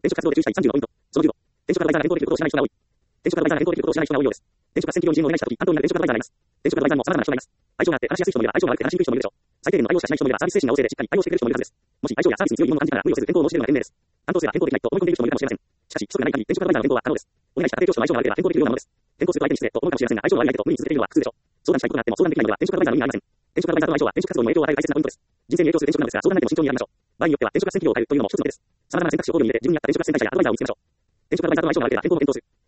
転職活動で注意したい30のポイント。その15、転職アドバイザーが変更できることを知らない人が多い。転職アドバイザーが変更できることを知らない人が多いようです。転職斡旋企業に人員をお願いしたとき、担当になる転職アドバイザーがいます。転職アドバイザーにも様々な人がいます。愛情があって話しやすい人もいれば愛情が悪くて話しにくい人もいるでしょう。最低限の愛をしかしない人もいればサービス精神が旺盛でしっかり対応してくれる人もいるはずです。もし愛情やサービスに強い疑問を感じながら無理をせず変更を申し出るのが賢明です。担当すれば変更できないと思い込んでいる人もいるかもしれません。しかし、規則がない限り転職アドバイザーの変更は可能です。お願いした家庭教師との相性が悪ければ変更できるようなものです。変更すると相手に失礼と思うかもしれませんが、愛情が悪い相手と無理に続けているのは苦痛でしょう。相談したいことがあっても相談できないのでは転職アドバイザーの意味がありません。転職アドバイザーとの相性は転職活動にも影響を与える大切なポイントです。人生に影響する転職なのですが、相談内容も慎重に選びましょう。場合によっては転職斡旋企業を変えるというのも一つの手です。様々な選択肢を考慮に入れて自分に合った転職斡旋会社やアドバイザーを見つけましょう。転職アドバイザーとの相性が悪ければ変更を検討する。